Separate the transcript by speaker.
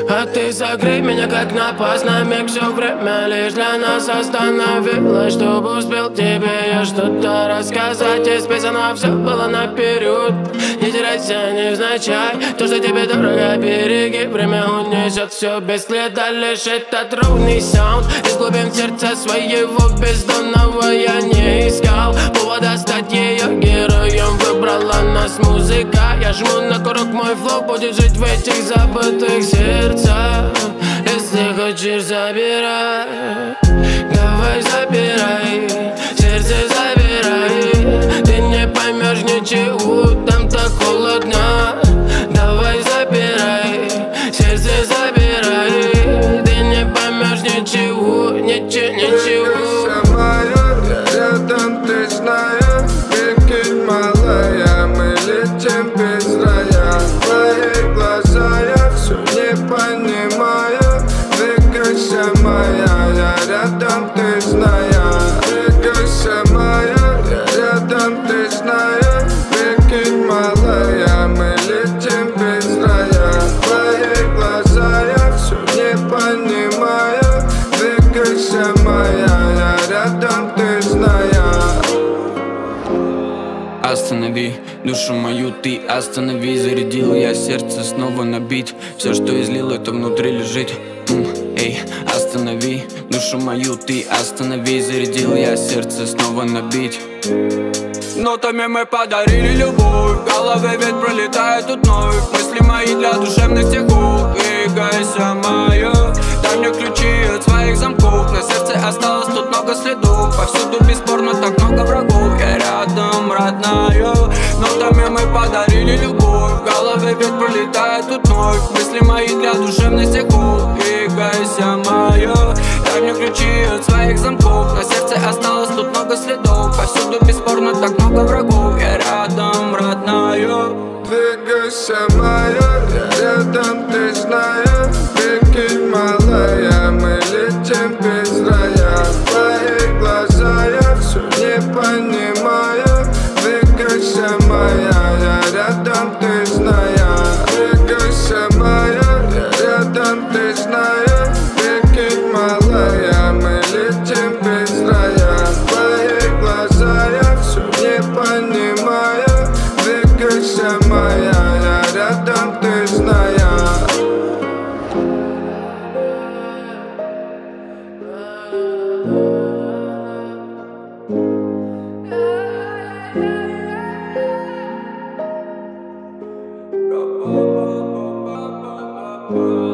Speaker 1: А ты согрей меня, как напасть на миг. Все время лишь для нас остановилась, чтобы успел тебе я что-то рассказать. Из песен все было наперед. Не теряйся невзначай, то, что тебе дорого, береги. Время унесет все без следа, лишь этот ровный саунд. Из глубин сердца своего бездонного я не искал повода стать ее героем. Выбрала нас музыка, я жму на курок, мой флоу будет жить в этих забытых сердцах. Если хочешь, забирай, давай забирай, сердце забирай. Ты не поймешь ничего, там так холодно. Давай забирай, сердце забирай. Ты не поймешь ничего, ничего.
Speaker 2: Я рядом, ты знаешь, прикинь, малая, мы летим без рая. Твои глаза я все не понимаю. Двигайся, моя, я рядом, ты знаешь. Двигайся, моя, я рядом, ты знаешь. Прикинь, малая, мы летим без рая. Твои глаза я все не понимаю. Двигайся, моя, я рядом, ты знаешь.
Speaker 3: Останови душу мою, ты останови. Зарядил я сердце снова на бит. Все, что излил, это внутри лежит. Эй, останови душу мою, ты останови. Зарядил я сердце снова на бит. Нотами мы подарили любовь. В голове ведь пролетает тут вновь мысли мои для душевных стихов. Двигайся, моя, дай мне ключи от своих замков. На сердце осталось тут много следов. Повсюду бесспорно так много врагов. Я рядом, родная. Нотами мы подарили любовь. В голове ведь пролетает тут вновь мысли мои для душевных стихов. Двигайся, моя, дай мне ключи от своих замков. На сердце осталось тут много следов. Повсюду бесспорно так много врагов. Я рядом, родная.
Speaker 2: Двигайся, моя, я рядом, ты знаешь. Прикинь, малая, мы летим без рая. Твои глаза я все не понимаю. Двигайся, моя, я рядом, ты знаешь. Двигайся, моя, я рядом, ты знаешь. Прикинь, малая, мы летим без рая. Твои глаза я все не понимаю. Двигайся, моя, я рядом, ты знаешь.
Speaker 3: Oh